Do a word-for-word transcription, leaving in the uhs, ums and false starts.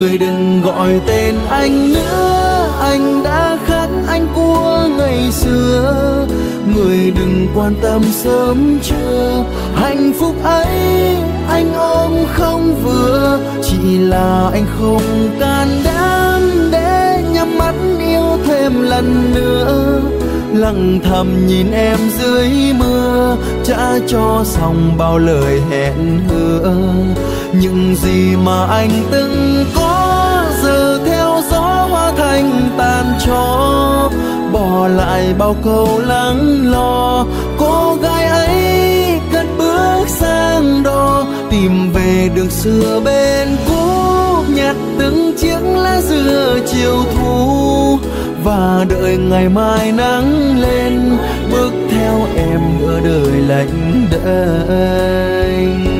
Người đừng gọi tên anh nữa, anh đã khác anh của ngày xưa. Người đừng quan tâm sớm trưa, hạnh phúc ấy anh ôm không vừa. Chỉ là anh không can đảm để nhắm mắt yêu thêm lần nữa. Lặng thầm nhìn em dưới mưa, trả cho xong bao lời hẹn hứa. Những gì mà anh từng có giờ theo gió hóa thành tàn tro. Bỏ lại bao câu lắng lo, cô gái ấy cất bước sang đó. Tìm về đường xưa bên cũ, nhặt từng chiếc lá dừa chiều thu. Và đợi ngày mai nắng lên, bước theo em nửa đời lạnh đênh.